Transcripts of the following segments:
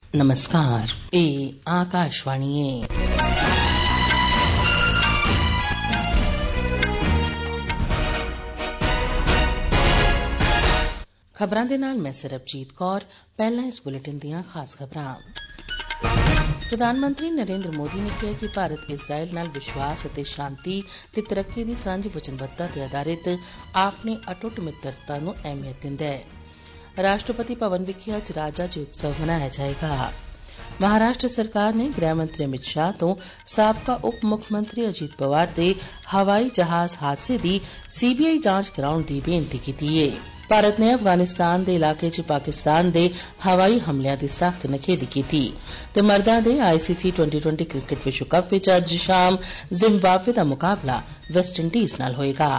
नमस्कार, ਇਹ ਆਕਾਸ਼ਵਾਣੀ ਹੈ। ਖਬਰਾਂ ਦੇ ਨਾਲ ਮੈਂ ਸਰਬਜੀਤ ਕੌਰ। ਪਹਿਲਾਂ ਇਸ ਬੁਲੇਟਿਨ ਦੀਆਂ ਖਾਸ ਖਬਰਾਂ। ਪ੍ਰਧਾਨ ਮੰਤਰੀ ਨਰਿੰਦਰ ਮੋਦੀ ਨੇ ਕਿਹਾ ਕਿ ਭਾਰਤ ਇਜ਼ਰਾਈਲ ਨਾਲ ਵਿਸ਼ਵਾਸ ਅਤੇ ਸ਼ਾਂਤੀ ਤੇ ਤਰੱਕੀ ਦੀ ਸਾਂਝੀ ਵਚਨਬੱਧਤਾ ਤੇ ਆਧਾਰਿਤ ਆਪਣੀ ਅਟੁੱਟ ਮਿੱਤਰਤਾ ਨੂੰ ਅਹਿਮੀਅਤ ਦਿੰਦਾ ਹੈ। ਰਾਸ਼ਟਰਪਤੀ ਭਵਨ ਵਿਖੇ ਅੱਜ ਰਾਜਾ ਜੀ ਉਤਸਵ ਮਨਾਇਆ ਜਾਏਗਾ। ਮਹਾਰਾਸ਼ਟਰ ਸਰਕਾਰ ਨੇ ਗ੍ਰਹਿ ਮੰਤਰੀ ਅਮਿਤ ਸ਼ਾਹ ਤੋਂ ਸਾਬਕਾ ਉਪ ਮੁੱਖ ਮੰਤਰੀ ਅਜੀਤ ਪਵਾਰ ਦੇ ਹਵਾਈ ਜਹਾਜ਼ ਹਾਦਸੇ ਦੀ ਸੀਬੀਆਈ ਜਾਂਚ ਕਰਾਉਣ ਦੀ ਬੇਨਤੀ ਕੀਤੀ ਹੈ। ਭਾਰਤ ਨੇ ਅਫਗਾਨਿਸਤਾਨ ਦੇ ਇਲਾਕੇ 'ਚ ਪਾਕਿਸਤਾਨ ਦੇ ਹਵਾਈ ਹਮਲਿਆਂ ਦੀ ਸਖਤ ਨਿਖੇਧੀ ਕੀਤੀ ਤੇ ਮਰਦਾਂ ਦੇ ICC T20 ਕ੍ਰਿਕਟ ਵਿਸ਼ਵ ਕੱਪ ਵਿੱਚ ਅੱਜ ਸ਼ਾਮ ਜ਼ਿੰਬਾਬਵੇ ਦਾ ਮੁਕਾਬਲਾ ਵੈਸਟ ਇੰਡੀਜ਼ ਨਾਲ ਹੋਏਗਾ।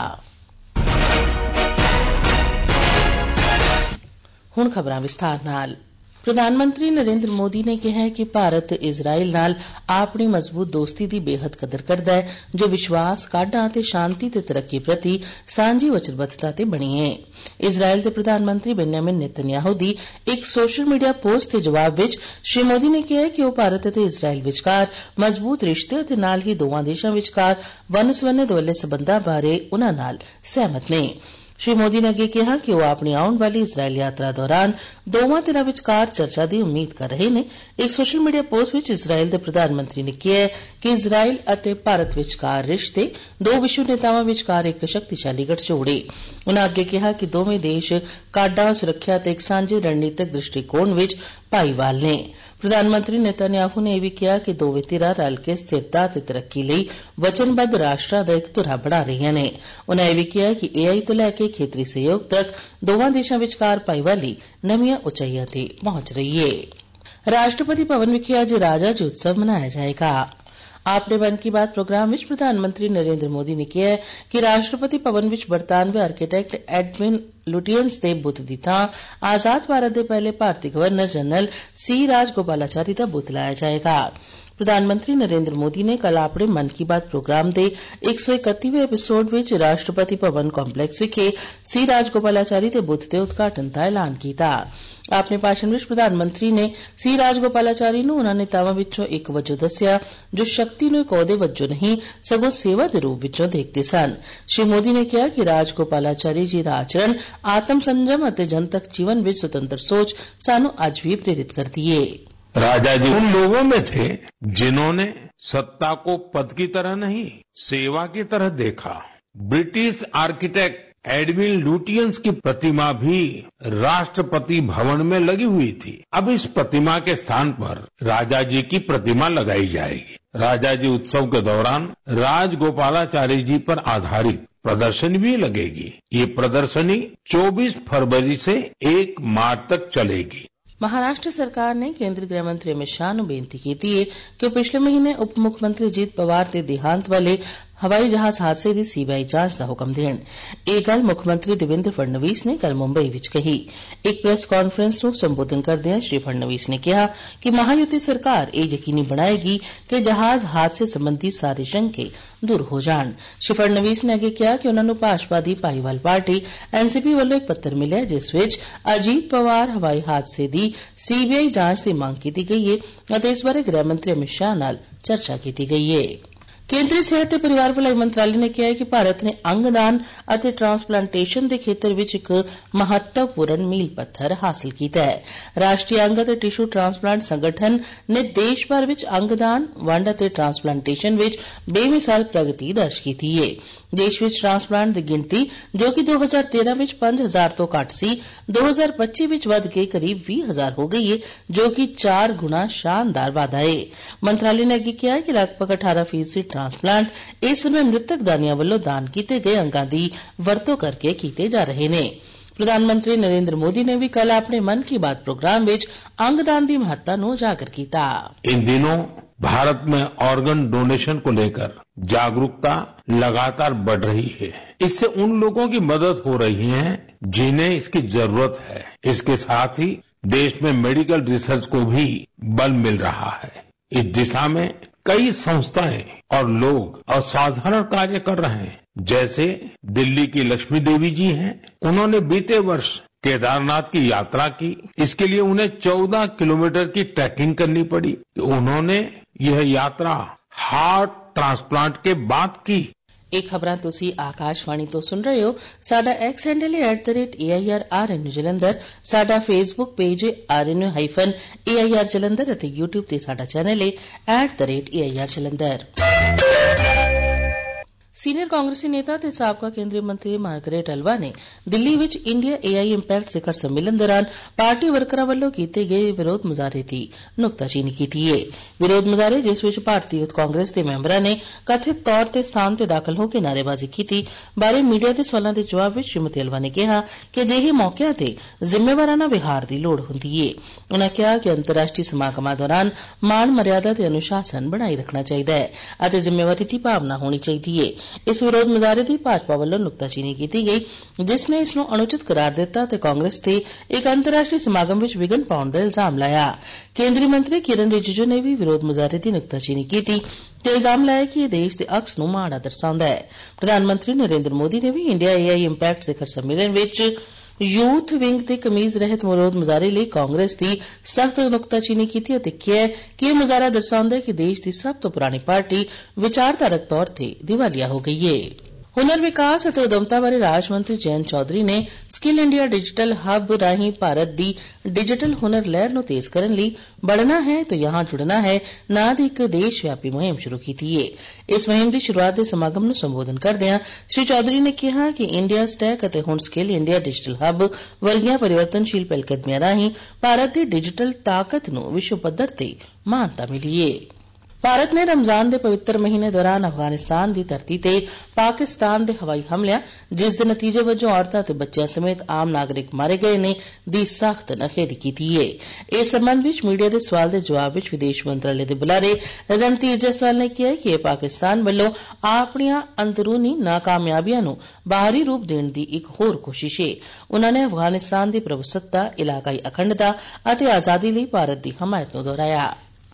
ਹੁਣ ਖਬਰਾਂ ਵਿਸਥਾਰ ਨਾਲ। ਪ੍ਰਧਾਨ ਮੰਤਰੀ ਨਰਿੰਦਰ ਮੋਦੀ ਨੇ ਕਿਹਾ ਹੈ ਕਿ ਭਾਰਤ ਇਜ਼ਰਾਈਲ ਨਾਲ ਆਪਣੀ ਮਜ਼ਬੂਤ ਦੋਸਤੀ ਦੀ ਬੇਹੱਦ ਕਦਰ ਕਰਦਾ ਹੈ, ਜੋ ਵਿਸ਼ਵਾਸ, ਕਾਢਾਂ ਅਤੇ ਸ਼ਾਂਤੀ ਤੇ ਤਰੱਕੀ ਪ੍ਰਤੀ ਸਾਂਝੀ ਵਚਨਬੱਧਤਾ ਤੇ ਬਣੀ ਹੈ। ਇਜ਼ਰਾਈਲ ਦੇ ਪ੍ਰਧਾਨ ਮੰਤਰੀ ਬੈਂਜਾਮਿਨ ਨੇਤਨਯਾਹੂ ਦੀ ਇੱਕ ਸੋਸ਼ਲ ਮੀਡੀਆ ਪੋਸਟ ਦੇ ਜਵਾਬ ਵਿੱਚ ਸ਼੍ਰੀ ਮੋਦੀ ਨੇ ਕਿਹਾ ਕਿ ਉਹ ਭਾਰਤ ਅਤੇ ਇਜ਼ਰਾਈਲ ਵਿਚਕਾਰ ਮਜ਼ਬੂਤ ਰਿਸ਼ਤੇ ਅਤੇ ਨਾਲ ਹੀ ਦੋਵਾਂ ਦੇਸ਼ਾਂ ਵਿਚਕਾਰ ਵੰਨ-ਸੁਵੰਨੇ ਦੁਵੱਲੇ ਸਬੰਧਾਂ ਬਾਰੇ ਉਨ੍ਹਾਂ ਨਾਲ ਸਹਿਮਤ ਨੇ। ਸ਼੍ਰੀ ਮੋਦੀ ਨੇ ਅੱਗੇ ਕਿਹਾ ਕਿ ਉਹ ਆਪਣੀ ਆਉਣ ਵਾਲੀ ਇਜ਼ਰਾਈਲ ਯਾਤਰਾ ਦੌਰਾਨ ਦੋਵਾਂ ਧਿਰਾਂ ਵਿਚਕਾਰ ਚਰਚਾ ਦੀ ਉਮੀਦ ਕਰ ਰਹੇ ਨੇ। ਇੱਕ ਸੋਸ਼ਲ ਮੀਡੀਆ ਪੋਸਟ ਵਿੱਚ ਇਜ਼ਰਾਈਲ ਦੇ ਪ੍ਰਧਾਨ ਮੰਤਰੀ ਨੇ ਕਿਹਾ ਕਿ ਇਜ਼ਰਾਈਲ ਅਤੇ ਭਾਰਤ ਵਿਚਕਾਰ ਰਿਸ਼ਤੇ ਦੋ ਵਿਸ਼ਵ ਨੇਤਾਵਾਂ ਵਿਚਕਾਰ ਇੱਕ ਸ਼ਕਤੀਸ਼ਾਲੀ ਗਠਜੋੜ ਏ। ਉਨ੍ਹਾਂ ਅੱਗੇ ਕਿਹਾ ਕਿ ਦੋਵੇਂ ਦੇਸ਼ ਕਾਢਾਂ, ਸੁਰੱਖਿਆ ਤੇ ਇੱਕ ਸਾਂਝੇ ਰਣਨੀਤਕ ਦ੍ਰਿਸ਼ਟੀਕੋਣ ਵਿੱਚ ਭਾਈਵਾਲ ਨੇ। ਪ੍ਰਧਾਨ ਮੰਤਰੀ ਨੇਤਨਯਾਹੂ ਨੇ ਇਹ ਵੀ ਕਿਹਾ ਕਿ ਦੋਵੇਂ ਧਿਰਾਂ ਰਲ ਕੇ ਸਥਿਰਤਾ ਅਤੇ ਤਰੱਕੀ ਲਈ ਵਚਨਬੱਧ ਰਾਸ਼ਟਰਾਂ ਦਾ ਇੱਕ ਧੁਰਾ ਬਣਾ ਰਹੀਆਂ ਨੇ। ਉਨ੍ਹਾਂ ਇਹ ਵੀ ਕਿਹਾ ਕਿ AI ਤੋਂ ਲੈ ਕੇ ਖੇਤਰੀ ਸਹਿਯੋਗ ਤੱਕ ਦੋਵਾਂ ਦੇਸ਼ਾਂ ਵਿਚਕਾਰ ਭਾਈਵਾਲੀ ਨਵੀਆਂ ਉਚਾਈਆਂ ਤੇ ਪਹੁੰਚ ਰਹੀ ਹੈ। ਰਾਸ਼ਟਰਪਤੀ ਭਵਨ ਵਿਖੇ ਅੱਜ ਰਾਜਾ ਜੀ ਉਤਸਵ ਮਨਾਇਆ ਜਾਏਗਾ। ਆਪਣੇ ਮਨ ਕੀ ਬਾਤ ਪ੍ਰੋਗਰਾਮ ਵਿੱਚ ਪ੍ਰਧਾਨ ਮੰਤਰੀ ਨਰਿੰਦਰ ਮੋਦੀ ਨੇ ਕਿਹਾ ਕਿ ਰਾਸ਼ਟਰਪਤੀ ਭਵਨ ਵਿੱਚ ਬਰਤਾਨਵੀ ਆਰਕੀਟੈਕਟ ਐਡਵਿਨ ਲੁਟੀਅਨਸ ਦੇ ਬੁੱਤ ਦੀ ਥਾਂ ਆਜ਼ਾਦ ਭਾਰਤ ਦੇ ਪਹਿਲੇ ਭਾਰਤੀ ਗਵਰਨਰ ਜਨਰਲ ਸੀ ਰਾਜਗੋਪਾਲਾਚਾਰੀ ਦਾ ਬੁੱਤ ਲਾਇਆ ਜਾਏਗਾ। ਪ੍ਰਧਾਨ ਮੰਤਰੀ ਨਰਿੰਦਰ ਮੋਦੀ ਨੇ ਕੱਲ੍ਹ ਆਪਣੇ ਮਨ ਕੀ ਬਾਤ ਪ੍ਰੋਗਰਾਮ ਦੇ 131ਵੇਂ ਐਪੀਸੋਡ ਵਿੱਚ ਰਾਸ਼ਟਰਪਤੀ ਭਵਨ ਕੰਪਲੈਕਸ ਵਿਖੇ ਸੀ ਰਾਜਗੋਪਾਲਾਚਾਰੀ ਦੇ ਬੁੱਤ ਦੇ ਉਦਘਾਟਨ ਦਾ ਐਲਾਨ ਕੀਤਾ। ਆਪਣੇ ਭਾਸ਼ਣ ਵਿੱਚ ਪ੍ਰਧਾਨ ਮੰਤਰੀ ਨੇ ਸੀ ਰਾਜਗੋਪਾਲਾਚਾਰੀ ਨੂੰ ਉਨ੍ਹਾਂ ਨੇਤਾਵਾਂ ਵਿੱਚੋਂ ਇੱਕ ਵਜੋਂ ਦੱਸਿਆ ਜੋ ਸ਼ਕਤੀ ਨੂੰ ਇੱਕ ਅਹੁਦੇ ਵਜੋਂ ਨਹੀਂ ਸਗੋਂ ਸੇਵਾ ਦੇ ਰੂਪ ਵਿੱਚੋਂ ਦੇਖਦੇ ਸਨ। ਸ਼੍ਰੀ ਮੋਦੀ ਨੇ ਕਿਹਾ ਕਿ ਰਾਜਗੋਪਾਲਾਚਾਰੀ ਜੀ ਦਾ ਆਚਰਣ, ਆਤਮ ਸੰਜਮ ਅਤੇ ਜਨਤਕ ਜੀਵਨ ਵਿੱਚ ਸੁਤੰਤਰ ਸੋਚ ਸਾਨੂੰ ਅੱਜ ਵੀ प्रेरित करती है। राजा जी उन लोगों में थे जिन्होंने सत्ता को पद की तरह नहीं, सेवा की तरह देखा। ब्रिटिश आर्किटेक्ट एडविन लुटियंस की प्रतिमा भी राष्ट्रपति भवन में लगी हुई थी। अब इस प्रतिमा के स्थान पर राजा जी की प्रतिमा लगाई जाएगी। राजा जी उत्सव के दौरान राजगोपालाचारी जी पर आधारित प्रदर्शनी भी लगेगी। ये प्रदर्शनी 24 फरवरी से 1 मार्च तक चलेगी। ਮਹਾਰਾਸ਼ਟਰ ਸਰਕਾਰ ਨੇ ਕੇਂਦਰੀ ਗ੍ਰਹਿ ਮੰਤਰੀ ਅਮਿਤ ਸ਼ਾਹ ਨੂੰ ਬੇਨਤੀ ਕੀਤੀ ਹੈ ਕਿ ਉਹ ਪਿਛਲੇ ਮਹੀਨੇ ਉਪ ਮੁੱਖ ਮੰਤਰੀ ਅਜੀਤ ਪਵਾਰ ਦੇ ਦੇਹਾਂਤ ਵਾਲੇ ਹਵਾਈ ਜਹਾਜ਼ ਹਾਦਸੇ ਦੀ CBI ਜਾਂਚ ਦਾ ਹੁਕਮ ਦੇਣ। ਇਹ ਗੱਲ ਮੁੱਖ ਮੰਤਰੀ ਦੇਵੇਂਦਰ ਫੜਨਵੀਸ ਨੇ ਕੱਲ੍ਹ ਮੁੰਬਈ ਵਿੱਚ ਕਹੀ। ਇੱਕ ਪ੍ਰੈਸ ਕਾਨਫਰੰਸ ਨੂੰ ਸੰਬੋਧਨ ਕਰਦਿਆਂ ਸ਼੍ਰੀ ਫੜਨਵੀਸ ਨੇ ਕਿਹਾ ਕਿ ਮਹਾਯੁਤੀ ਸਰਕਾਰ ਇਹ ਯਕੀਨੀ ਬਣਾਏਗੀ ਕਿ ਜਹਾਜ਼ ਹਾਦਸੇ ਸੰਬੰਧੀ ਸਾਰੇ ਸ਼ੰਕੇ ਦੂਰ ਹੋ ਜਾਣ। ਸ਼੍ਰੀ ਫੜਨਵੀਸ ਨੇ ਅੱਗੇ ਕਿਹਾ ਕਿ ਉਨ੍ਹਾਂ ਨੂੰ ਭਾਜਪਾ ਦੀ ਭਾਈਵਾਲ ਪਾਰਟੀ NCP ਵੱਲੋਂ ਇੱਕ ਪੱਤਰ ਮਿਲਿਆ ਜਿਸ ਵਿੱਚ ਅਜੀਤ ਪਵਾਰ ਹਵਾਈ ਹਾਦਸੇ ਦੀ CBI ਜਾਂਚ ਦੀ ਮੰਗ ਕੀਤੀ ਗਈ ਹੈ ਅਤੇ ਇਸ ਬਾਰੇ ਗ੍ਰਹਿ ਮੰਤਰੀ ਅਮਿਤ ਸ਼ਾਹ ਨਾਲ ਚਰਚਾ ਕੀਤੀ ਗਈ ਹੈ। ਕੇਂਦਰੀ ਸਿਹਤ ਤੇ ਪਰਿਵਾਰ ਭਲਾਈ ਮੰਤਰਾਲੇ ਨੇ ਕਿਹਾ ਹੈ ਕਿ ਭਾਰਤ ਨੇ ਅੰਗਦਾਨ ਅਤੇ ਟ੍ਰਾਂਸਪਲਾਂਟੇਸ਼ਨ ਦੇ ਖੇਤਰ ਵਿੱਚ ਇੱਕ ਮਹੱਤਵਪੂਰਨ ਮੀਲ ਪੱਥਰ ਹਾਸਲ ਕੀਤਾ ਹੈ। ਰਾਸ਼ਟਰੀ ਅੰਗ ਅਤੇ ਟਿਸ਼ੂ ਟ੍ਰਾਂਸਪਲਾਂਟ ਸੰਗਠਨ ਨੇ ਦੇਸ਼ ਭਰ ਵਿੱਚ ਅੰਗਦਾਨ, ਵੰਡ ਅਤੇ ਟ੍ਰਾਂਸਪਲਾਂਟੇਸ਼ਨ ਵਿੱਚ ਬੇਮਿਸਾਲ ਪ੍ਰਗਤੀ ਦਰਜ ਕੀਤੀ ਹੈ। ਦੇਸ਼ ਵਿੱਚ ਟ੍ਰਾਂਸਪਲਾਂਟ ਦੀ ਗਿਣਤੀ ਜੋ ਕਿ 2013 ਵਿੱਚ 5000 ਤੋਂ ਘੱਟ ਸੀ, 2025 ਵਿੱਚ ਵੱਧ ਕੇ ਕਰੀਬ 20000 ਹੋ ਗਈ ਹੈ, ਜੋ ਕਿ 4 ਗੁਣਾ ਸ਼ਾਨਦਾਰ ਵਾਧਾ ਹੈ। ਮੰਤਰਾਲੇ ਨੇ ਅੱਗੇ ਕਿਹਾ ਕਿ ਲਗਭਗ 18% ਟ੍ਰਾਂਸਪਲਾਂਟ ਇਸ ਸਮੇਂ ਮ੍ਰਿਤਕ ਦਾਨੀਆਂ ਵੱਲੋਂ ਦਾਨ ਕੀਤੇ ਗਏ ਅੰਗਾਂ ਦੀ ਵਰਤੋਂ ਕਰਕੇ ਕੀਤੇ ਜਾ ਰਹੇ ਨੇ। ਪ੍ਰਧਾਨ ਮੰਤਰੀ ਨਰਿੰਦਰ ਮੋਦੀ ਨੇ ਵੀ ਕੱਲ੍ਹ ਆਪਣੇ ਮਨ ਕੀ ਬਾਤ ਪ੍ਰੋਗਰਾਮ ਵਿੱਚ अंगदान की महत्ता को उजागर किया। इन दिनों भारत में ऑर्गन डोनेशन को लेकर जागरूकता लगातार बढ़ रही है। इससे उन लोगों की मदद हो रही है जिन्हें इसकी जरूरत है। इसके साथ ही देश में मेडिकल रिसर्च को भी बल मिल रहा है। इस दिशा में कई संस्थाएं और लोग असाधारण कार्य कर रहे हैं। जैसे दिल्ली की लक्ष्मी देवी जी हैं, उन्होंने बीते वर्ष केदारनाथ की यात्रा की। इसके लिए उन्हें 14 किलोमीटर की ट्रैकिंग करनी पड़ी। उन्होंने यह यात्रा हार्ट ट्रांसप्लांट के बाद की। ਇਹ ਖਬਰਾਂ ਤੁਸੀਂ ਆਕਾਸ਼ਵਾਣੀ ਤੋਂ ਸੁਣ ਰਹੇ ਹੋ। ਸਾਡਾ ਐਕਸ ਹੈਂਡਲ ਹੈ @AIRRN ਜਲੰਧਰ, ਸਾਡਾ ਫੇਸਬੁੱਕ ਪੇਜ ਹੈ RN-AIR ਜਲੰਧਰ ਅਤੇ YouTube ਤੇ ਸਾਡਾ ਚੈਨਲ ਹੈ @AIR ਜਲੰਧਰ। ਸੀਨੀਅਰ ਕਾਂਗਰਸੀ ਨੇਤਾ ਤੇ ਸਾਬਕਾ ਕੇਂਦਰੀ ਮੰਤਰੀ ਮਾਰਗਰੇਟ ਅਲਵਾ ਨੇ ਦਿੱਲੀ ਵਿੱਚ ਇੰਡੀਆ AI ਇੰਪੈਕਟ ਸਿਖਰ ਸੰਮੇਲਨ ਦੌਰਾਨ ਪਾਰਟੀ ਵਰਕਰਾਂ ਵੱਲੋਂ ਕੀਤੇ ਗਏ ਵਿਰੋਧ ਮੁਜ਼ਾਹਰੇ ਦੀ ਨੁਕਤਾਚੀਨੀ ਕੀਤੀ ਹੈ। ਵਿਰੋਧ ਮੁਜ਼ਾਹਰੇ ਜਿਸ ਵਿੱਚ ਭਾਰਤੀ ਯੂਥ ਕਾਂਗਰਸ ਦੇ ਮੈਂਬਰਾਂ ਨੇ ਕਥਿਤ ਤੌਰ ਤੇ ਸਥਾਨ ਤੇ ਦਾਖਲ ਹੋ ਕੇ ਨਾਅਰੇਬਾਜ਼ੀ ਕੀਤੀ ਬਾਰੇ ਮੀਡੀਆ ਦੇ ਸਵਾਲਾਂ ਦੇ ਜਵਾਬ ਵਿੱਚ ਸ਼੍ਰੀਮਤੀ ਅਲਵਾ ਨੇ ਕਿਹਾ ਕਿ ਅਜਿਹੇ ਮੌਕਿਆਂ ਤੇ ਜ਼ਿੰਮੇਵਾਰਾਨਾ ਵਿਹਾਰ ਦੀ ਲੋੜ ਹੁੰਦੀ ਹੈ। ਉਨ੍ਹਾਂ ਕਿਹਾ ਕਿ ਅੰਤਰਰਾਸ਼ਟਰੀ ਸਮਾਗਮਾਂ ਦੌਰਾਨ ਮਾਣ ਮਰਿਆਦਾ ਤੇ ਅਨੁਸ਼ਾਸਨ ਬਣਾਈ ਰੱਖਣਾ ਚਾਹੀਦਾ ਹੈ ਅਤੇ ਜ਼ਿੰਮੇਵਾਰੀ ਦੀ ਭਾਵਨਾ ਹੋਣੀ ਚਾਹੀਦੀ ਹੈ। ਇਸ ਵਿਰੋਧ ਮੁਜ਼ਾਹਰੇ ਦੀ ਭਾਜਪਾ ਵੱਲੋਂ ਨੁਕਤਾਚੀਨੀ ਕੀਤੀ ਗਈ ਜਿਸ ਨੇ ਇਸ ਨੂੰ ਅਨੁਚਿਤ ਕਰਾਰ ਦਿੱਤਾ ਤੇ ਕਾਂਗਰਸ ਤੇ ਇੱਕ ਅੰਤਰਰਾਸ਼ਟਰੀ ਸਮਾਗਮ ਵਿੱਚ ਵਿਘਨ ਪਾਉਣ ਦਾ ਇਲਜ਼ਾਮ ਲਾਇਆ। ਕੇਂਦਰੀ ਮੰਤਰੀ ਕਿਰਨ ਰਿਜਿਜੂ ਨੇ ਵੀ ਵਿਰੋਧ ਮੁਜ਼ਾਹਰੇ ਦੀ ਨੁਕਤਾਚੀਨੀ ਕੀਤੀ ਤੇ ਇਲਜ਼ਾਮ ਲਾਇਆ ਕਿ ਇਹ ਦੇਸ਼ ਦੇ ਅਕਸ ਨੂੰ ਮਾੜਾ ਦਰਸਾਉਂਦਾ ਹੈ। ਪ੍ਰਧਾਨ ਮੰਤਰੀ ਨਰਿੰਦਰ ਮੋਦੀ ਨੇ ਵੀ ਇੰਡੀਆ AI ਇੰਪੈਕਟ ਸਿਖਰ ਸੰਮੇਲਨ ਵਿੱਚ ਯੂਥ ਵਿੰਗ ਤੇ ਕਮੀਜ਼ ਰਹਿਤ ਵਿਰੋਧ ਮੁਜ਼ਾਹਰੇ ਲਈ ਕਾਂਗਰਸ ਦੀ ਸਖਤ ਨੁਕਤਾਚੀਨੀ ਕੀਤੀ ਅਤੇ ਕਿਹਾ ਕਿ ਇਹ ਮੁਜ਼ਾਹਰਾ ਦਰਸਾਉਂਦਾ ਹੈ ਕਿ ਦੇਸ਼ ਦੀ ਸਭ ਤੋਂ ਪੁਰਾਣੀ ਪਾਰਟੀ ਵਿਚਾਰਧਾਰਕ ਤੌਰ ਤੇ ਦਿਵਾਲੀਆ ਹੋ ਗਈ ਹੈ। ਹੁਨਰ ਵਿਕਾਸ ਅਤੇ ਉਦਮਤਾ ਬਾਰੇ ਰਾਜ ਮੰਤਰੀ ਜੈਨ ਚੌਧਰੀ ਨੇ ਸਕਿੱਲ ਇੰਡੀਆ ਡਿਜੀਟਲ ਹੱਬ ਰਾਹੀਂ ਭਾਰਤ ਦੀ ਡਿਜੀਟਲ ਹੁਨਰ ਲਹਿਰ ਨੂੰ ਤੇਜ਼ ਕਰਨ ਲਈ ਬੜਨਾ ਹੈ ਤਾਂ ਯਹਾਂ ਜੁੜਨਾ ਹੈ ਨਾਂ ਦੀ ਇੱਕ ਦੇਸ਼ ਵਿਆਪੀ ਮੁਹਿੰਮ ਸ਼ੁਰੂ ਕੀਤੀ ਹੈ। ਇਸ ਮੁਹਿੰਮ ਦੀ ਸ਼ੁਰੂਆਤ ਦੇ ਸਮਾਗਮ ਨੂੰ ਸੰਬੋਧਨ ਕਰਦਿਆਂ ਸ੍ਰੀ ਚੌਧਰੀ ਨੇ ਕਿਹਾ ਕਿ ਇੰਡੀਆ ਸਟੈਕ ਅਤੇ ਹੁਣ ਸਕਿੱਲ ਇੰਡੀਆ ਡਿਜੀਟਲ ਹੱਬ ਵਰਗੀਆਂ ਪਰਿਵਰਤਨਸ਼ੀਲ ਪਹਿਲਕਦਮੀਆਂ ਰਾਹੀਂ ਭਾਰਤ ਦੀ ਡਿਜੀਟਲ ਤਾਕਤ ਨੂੰ ਵਿਸ਼ਵ ਪੱਧਰ ਤੇ ਮਾਨਤਾ ਮਿਲੀ ਹੈ। ਭਾਰਤ ਨੇ ਰਮਜ਼ਾਨ ਦੇ ਪਵਿੱਤਰ ਮਹੀਨੇ ਦੌਰਾਨ ਅਫਗਾਨਿਸਤਾਨ ਦੀ ਧਰਤੀ ਤੇ ਪਾਕਿਸਤਾਨ ਦੇ ਹਵਾਈ ਹਮਲਿਆਂ ਜਿਸ ਦੇ ਨਤੀਜੇ ਵਜੋਂ ਔਰਤਾਂ ਤੇ ਬੱਚਿਆਂ ਸਮੇਤ ਆਮ ਨਾਗਰਿਕ ਮਾਰੇ ਗਏ ਨੇ ਦੀ ਸਖਤ ਨਖੇਦੀ ਕੀਤੀ ਹੈ। ਇਸ ਸੰਬੰਧ ਵਿੱਚ ਮੀਡੀਆ ਦੇ ਸਵਾਲ ਦੇ ਜਵਾਬ ਵਿੱਚ ਵਿਦੇਸ਼ ਮੰਤਰਾਲੇ ਦੇ ਬੁਲਾਰੇ ਰਣਧੀਰ ਜੈਸਵਾਲ ਨੇ ਕਿਹਾ ਕਿ ਇਹ ਪਾਕਿਸਤਾਨ ਵੱਲੋਂ ਆਪਣੀਆਂ ਅੰਦਰੂਨੀ ਨਾਕਾਮਯਾਬੀਆਂ ਨੂੰ ਬਾਹਰੀ ਰੂਪ ਦੇਣ ਦੀ ਇੱਕ ਹੋਰ ਕੋਸ਼ਿਸ਼ ਹੈ। ਉਨ੍ਹਾਂ ਨੇ ਅਫਗਾਨਿਸਤਾਨ ਦੀ ਪ੍ਰਭੂਸੱਤਾ, ਇਲਾਕਾਈ ਅਖੰਡਤਾ ਅਤੇ ਆਜ਼ਾਦੀ ਲਈ ਭਾਰਤ ਦੀ ਹਮਾਇਤ ਨੂੰ ਦੁਹਰਾਇਆ।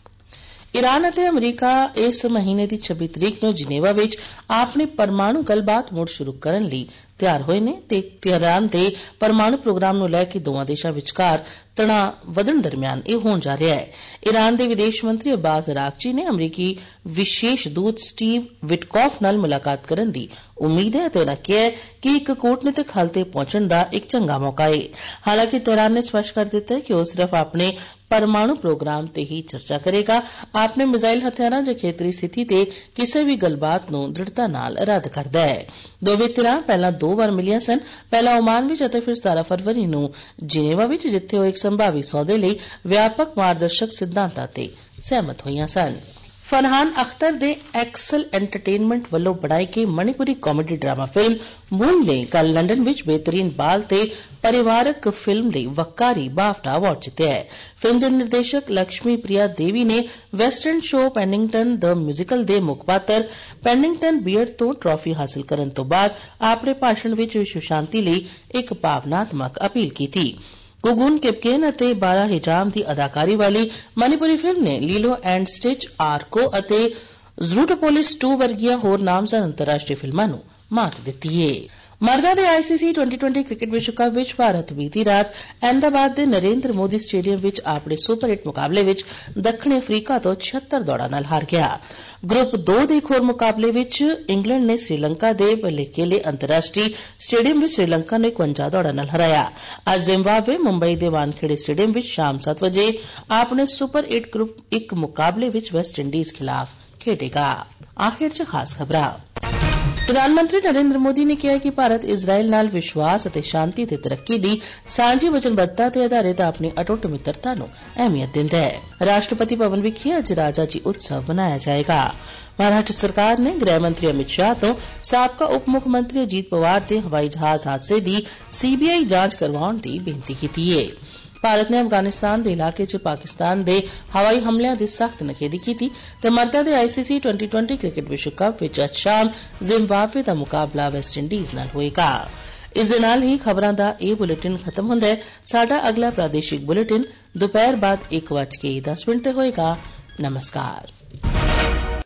ਈਰਾਨ ਅਤੇ ਅਮਰੀਕਾ ਇਸ ਮਹੀਨੇ ਦੀ 26 ਤਰੀਕ ਨੂੰ ਜਿਨੇਵਾ ਵਿੱਚ ਆਪਣੀ ਪਰਮਾਣੂ ਗੱਲਬਾਤ ਮੁੜ ਸ਼ੁਰੂ ਕਰਨ ਲਈ ਤਿਆਰ ਹੋਏ ਨੇ ਤੇ ਤੇਹਰਾਨ ਦੇ ਪਰਮਾਣੂ ਪ੍ਰੋਗਰਾਮ ਨੂੰ ਲੈ ਕੇ ਦੋਵਾਂ ਦੇਸ਼ਾਂ ਵਿਚਕਾਰ ਤਣਾਅ ਵਧਣ ਦਰਮਿਆਨ ਇਹ ਹੋਣ ਜਾ ਰਿਹਾ ਹੈ। ਈਰਾਨ ਦੇ ਵਿਦੇਸ਼ ਮੰਤਰੀ ਅਬਾਸ ਅਰਾਗਚੀ ਨੇ ਅਮਰੀਕੀ ਵਿਸ਼ੇਸ਼ ਦੂਤ ਸਟੀਵ ਵਿਟਕੌਫ ਨਾਲ ਮੁਲਾਕਾਤ ਕਰਨ ਦੀ ਉਮੀਦ ਹੈ ਅਤੇ ਉਨ੍ਹਾਂ ਕਿਹਾ ਕਿ ਇੱਕ ਕੂਟਨੀਤਕ ਹੱਲ ਤੇ ਪਹੁੰਚਣ ਦਾ ਇੱਕ ਚੰਗਾ ਮੌਕਾ ਹੈ। ਹਾਲਾਂਕਿ ਤੇਹਰਾਨ ਨੇ ਸਪਸ਼ਟ ਕਰ ਦਿੱਤਾ ਹੈ ਕਿ ਉਹ ਸਿਰਫ ਆਪਣੇ ਪਰਮਾਣੂ ਪ੍ਰੋਗਰਾਮ ਤੇ ਹੀ ਚਰਚਾ ਕਰੇਗਾ, ਆਪਣੇ ਮਿਜ਼ਾਈਲ ਹਥਿਆਰਾਂ ਜਾਂ ਖੇਤਰੀ ਸਥਿਤੀ ਤੇ ਕਿਸੇ ਵੀ ਗੱਲਬਾਤ ਨੂੰ ਦ੍ਰਿੜਤਾ ਨਾਲ ਰੱਦ ਕਰਦਾ ਹੈ। ਦੋਵੇਂ ਧਿਰਾਂ ਪਹਿਲਾਂ 2 ਵਾਰ ਮਿਲੀਆਂ ਸਨ, ਪਹਿਲਾਂ ਓਮਾਨ ਵਿੱਚ ਅਤੇ ਫਿਰ 17 ਫਰਵਰੀ ਨੂੰ ਜਿਨੇਵਾ ਵਿੱਚ, ਜਿੱਥੇ ਉਹ ਇੱਕ ਸੰਭਾਵੀ ਸੌਦੇ ਲਈ ਵਿਆਪਕ ਮਾਰਗਦਰਸ਼ਕ ਸਿਧਾਂਤਾਂ ਤੇ ਸਹਿਮਤ ਹੋਈਆਂ ਸਨ। ਫਰਹਾਨ ਅਖਤਰ ਦੇ ਐਕਸਲ ਐਂਟਰਟੇਨਮੈਂਟ ਵੱਲੋਂ ਬਣਾਈ ਗਈ Manipuri comedy drama film Moon ਨੇ ਕੱਲ ਲੰਡਨ ਵਿੱਚ ਬਿਹਤਰੀਨ ਬਾਲ ਤੇ ਪਰਿਵਾਰਕ ਫਿਲਮ ਲਈ ਵੱਕਾਰੀ ਬਾਫਟਾ ਅਵਾਰਡ ਜਿੱਤਿਆ ਹੈ। ਫਿਲਮ ਦੇ ਨਿਰਦੇਸ਼ਕ ਲక్ష్ਮੀ ਪ੍ਰਿਆ ਦੇਵੀ ਨੇ western show Pennington the musical ਦੇ ਮੁੱਖ ਪਾਤਰ ਪੈਨਿੰਗਟਨ ਬੀਅਰਡ ਤੋਂ ਟਰਾਫੀ ਹਾਸਲ ਕਰਨ ਤੋਂ ਬਾਅਦ ਆਪਣੇ ਭਾਸ਼ਣ ਵਿੱਚ ਵਿਸ਼ਵ ਸ਼ਾਂਤੀ ਲਈ ਇੱਕ ਭਾਵਨਾਤਮਕ ਅਪੀਲ ਕੀਤੀ। ਗੁਗੂਨ ਕਿਪਕੇਨ ਅਤੇ ਬਾਰਾ ਹਿਜਾਮ ਦੀ ਅਦਾਕਾਰੀ ਵਾਲੀ ਮਣੀਪੁਰੀ ਫਿਲਮ ਨੇ ਲੀਲੋ ਐਂਡ ਸਟਿਚ, ਆਰਕੋ ਅਤੇ ਜ਼ਰੂਟੋਪੋਲਿਸ 2 ਵਰਗੀਆਂ ਹੋਰ ਨਾਮਜ਼ਦ ਅੰਤਰਰਾਸ਼ਟਰੀ ਫਿਲਮਾਂ ਨੂੰ ਮਾਤ ਦਿੱਤੀ ਹੈ। ਮਰਦਾਂ ਦੇ ICC T20 ਕ੍ਰਿਕਟ ਵਿਸ਼ਵ ਕੱਪ ਵਿੱਚ ਭਾਰਤ ਬੀਤੀ ਰਾਤ ਅਹਿਮਦਾਬਾਦ ਦੇ ਨਰਿੰਦਰ ਮੋਦੀ ਸਟੇਡੀਅਮ ਵਿੱਚ ਆਪਣੇ ਸੁਪਰ ਹਿੱਟ ਮੁਕਾਬਲੇ ਵਿੱਚ ਦੱਖਣੀ ਅਫਰੀਕਾ ਤੋਂ 76 ਦੌੜਾਂ ਨਾਲ ਹਾਰ ਗਿਆ। ਗਰੁੱਪ 2 ਦੇ ਇੱਕ ਹੋਰ ਮੁਕਾਬਲੇ ਵਿੱਚ ਇੰਗਲੈਂਡ ਨੇ ਸ੍ਰੀਲੰਕਾ ਦੇ ਪਲੇਕੇਲੇ ਅੰਤਰਰਾਸ਼ਟਰੀ ਸਟੇਡੀਅਮ ਵਿੱਚ ਸ੍ਰੀਲੰਕਾ ਨੂੰ 51 ਦੌੜਾਂ ਨਾਲ ਹਰਾਇਆ। ਅੱਜ ਜ਼ਿੰਬਾਬਵੇ ਮੁੰਬਈ ਦੇ ਵਾਨਖੇੜੇ ਸਟੇਡੀਅਮ ਵਿੱਚ ਸ਼ਾਮ 7 ਵਜੇ ਆਪਣੇ ਸੁਪਰ 8 ਗਰੁੱਪ 1 ਮੁਕਾਬਲੇ ਵਿੱਚ ਵੈਸਟ ਇੰਡੀਜ਼ ਖਿਲਾਫ ਖੇਡੇਗਾ। ਆਖਿਰ 'ਚ ਖਾਸ ਖਬਰਾਂ। ਪ੍ਰਧਾਨ ਮੰਤਰੀ ਨਰਿੰਦਰ ਮੋਦੀ ਨੇ ਕਿਹਾ ਕਿ ਭਾਰਤ ਇਜ਼ਰਾਈਲ ਨਾਲ ਵਿਸ਼ਵਾਸ ਅਤੇ ਸ਼ਾਂਤੀ ਤੇ ਤਰੱਕੀ ਦੀ ਸਾਂਝੀ ਵਚਨਬੱਧਤਾ ਤੇ ਆਧਾਰਿਤ ਆਪਣੀ ਅਟੁੱਟ ਮਿੱਤਰਤਾ ਨੂੰ ਅਹਿਮੀਅਤ ਦਿੰਦਾ ਹੈ। ਰਾਸ਼ਟਰਪਤੀ ਭਵਨ ਵਿਖੇ ਅੱਜ ਰਾਜਾ ਜੀ ਉਤਸਵ ਮਨਾਇਆ ਜਾਏਗਾ। ਮਹਾਰਾਸ਼ਟਰ ਸਰਕਾਰ ਨੇ ਗ੍ਰਹਿ ਮੰਤਰੀ ਅਮਿਤ ਸ਼ਾਹ ਤੋਂ ਸਾਬਕਾ ਉਪ ਮੁੱਖ ਮੰਤਰੀ ਅਜੀਤ ਪਵਾਰ ਦੇ ਹਵਾਈ ਜਹਾਜ਼ ਹਾਦਸੇ ਦੀ CBI ਜਾਂਚ ਕਰਵਾਉਣ ਦੀ ਬੇਨਤੀ ਕੀਤੀ ਹੈ। ਭਾਰਤ ਨੇ ਅਫਗਾਨਿਸਤਾਨ ਦੇ ਇਲਾਕੇ 'ਚ ਪਾਕਿਸਤਾਨ ਦੇ ਹਵਾਈ ਹਮਲਿਆਂ ਦੀ ਸਖਤ ਨਖੇਦੀ ਕੀਤੀ ਤੇ ਮਰਦਾਂ ਦੇ ICC T20 ਕ੍ਰਿਕਟ ਵਿਸ਼ਵ ਕੱਪ ਵਿੱਚ ਅੱਜ ਸ਼ਾਮ ਜ਼ਿੰਬਾਬਵੇ ਦਾ ਮੁਕਾਬਲਾ ਵੈਸਟ ਇੰਡੀਜ਼ ਨਾਲ ਹੋਏਗਾ। ਇਸ ਦੇ ਨਾਲ ਹੀ ਖਬਰਾਂ ਦਾ ਇਹ ਬੁਲੇਟਿਨ ਖਤਮ ਹੁੰਦਾ ਹੈ। ਸਾਡਾ ਅਗਲਾ ਪ੍ਰਾਦੇਸ਼ਿਕ ਬੁਲੇਟਿਨ ਦੁਪਹਿਰ ਬਾਅਦ 1:10 ਤੇ ਹੋਏਗਾ। ਨਮਸਕਾਰ।